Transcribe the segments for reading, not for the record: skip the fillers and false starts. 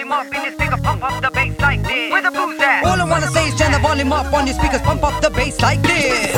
volume up in your speaker, pump up the bass like this. Where the booze at? All I wanna say is turn the volume up on your speakers, pump up the bass like this.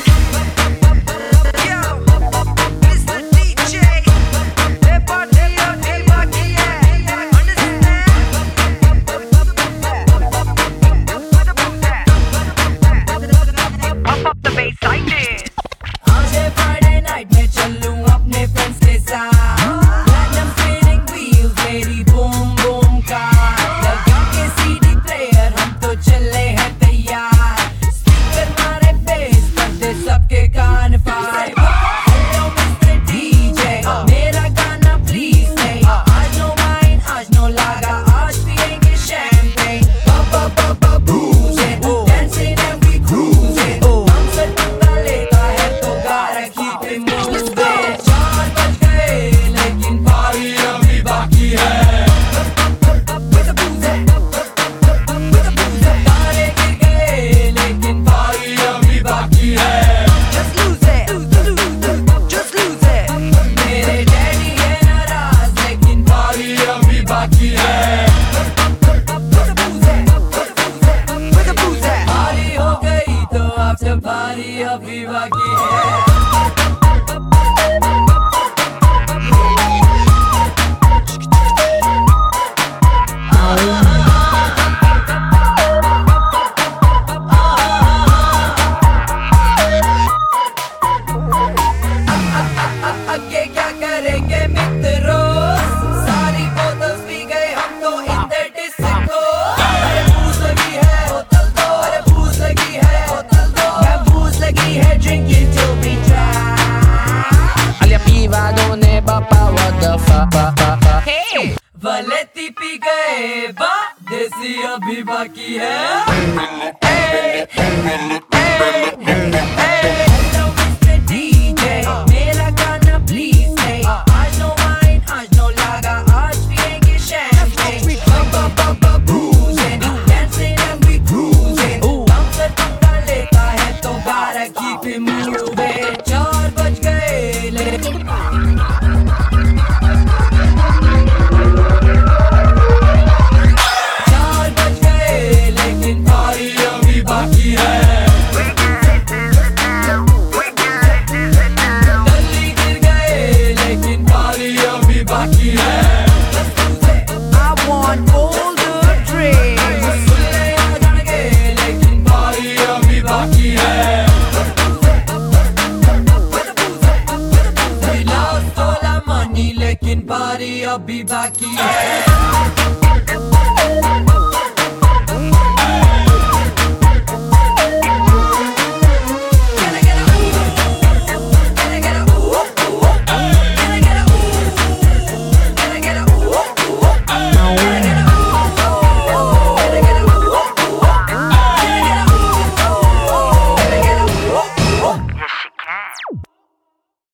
पारी अभी बाकी है। आगे क्या करेंगे मित्रों, सारी bottles P गए हम तो इन द डिस्को। अरे भूख लगी है बोतल दो, अरे भूख लगी है बोतल दो, मैं भूख लगी है drinking till we dry। Olha piva non è papà, what the fuck? Hey, वलेती पी गए बा, देसी अभी बाकी है। Hey, hey, hey, hello Mr. DJ, मेरा गाना please play। आज no wine, आज no lager, आज पिएंगे champagne। Boozing, dancing and we cruising। Bouncer पंगा लेता है तो gotta keep it moving। 4 बज गए लेकिन 4 बज गए लेकिन पारी अभी बाकी है। गली गिर गए लेकिन पारी अभी बाकी है। I want all the drinks. सुल्ले आ जाएंगे लेकिन पारी अभी बाकी है। We lost all our money लेकिन पारी अभी बाकी है।